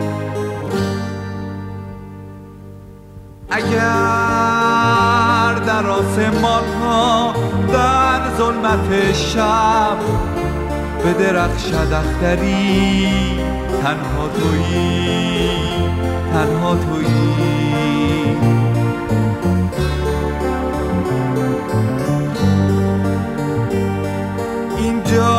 اگر در آسمان ها در ظلمت شب به درخشد اختری، تنها تویی، تنها تویی. اینجا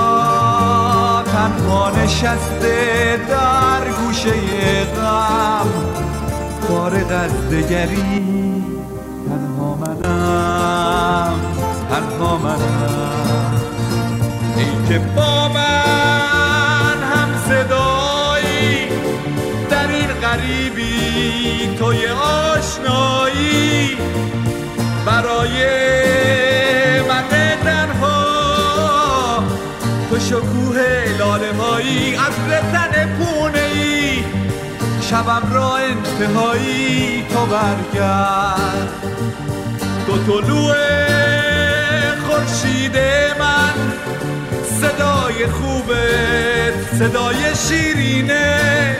تنها نشسته در گوشه غم، فارغ از دگری، تنها منم، تنها منم. ای که با من هم صدایی، در این غریبی توی آشنایی، برای من تنها تو شکوه لاله هایی، عطر تن پونه ای، شبم را انتهایی. تو برگرد، تو طلوع خورشید من، صدای خوبت صدای شیرینه،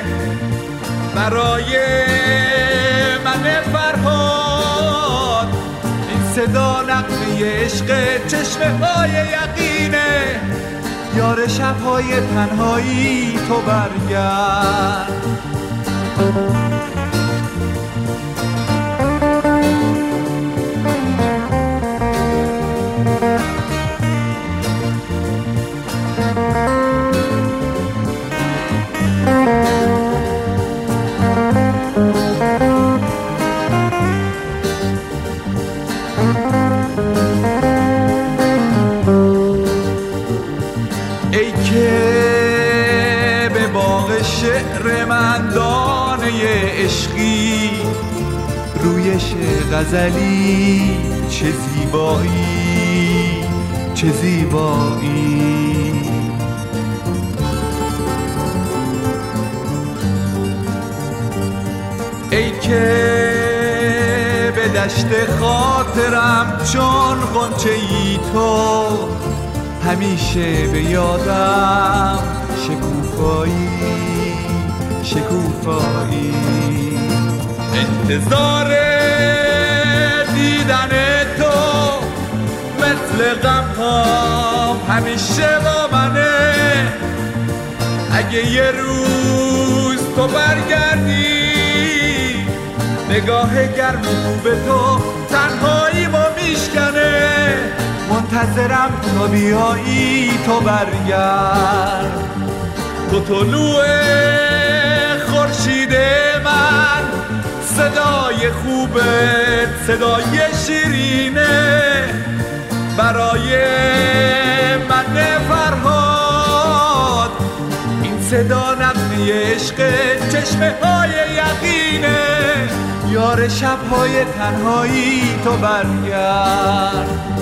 برای من فرهاد این صدا نغمه عشق، چشمه های یقینه. یار شبهای تنهایی تو برگرد. ای که به باغ شعر من دانه عشقی، رویش غزلی، چه زیبایی، چه زیبایی. ای که به دشت خاطرم چون غنچه ای تو، همیشه به یادم شکوفایی، شکوفایی. انتظار دیدن تو مثل غم‌هام همیشه با منه. اگه یه روز تو برگردی، نگاه گرم به تو تنهاییمو میشکنه. منتظرم تا بیایی، تو برگرد. تو طلوع خورشید من، صدای خوبت صدای شیرینه، برای من فرهاد این صدا نغمه عشق، چشمه های یقینه. یار شبهای تنهایی تو برگرد.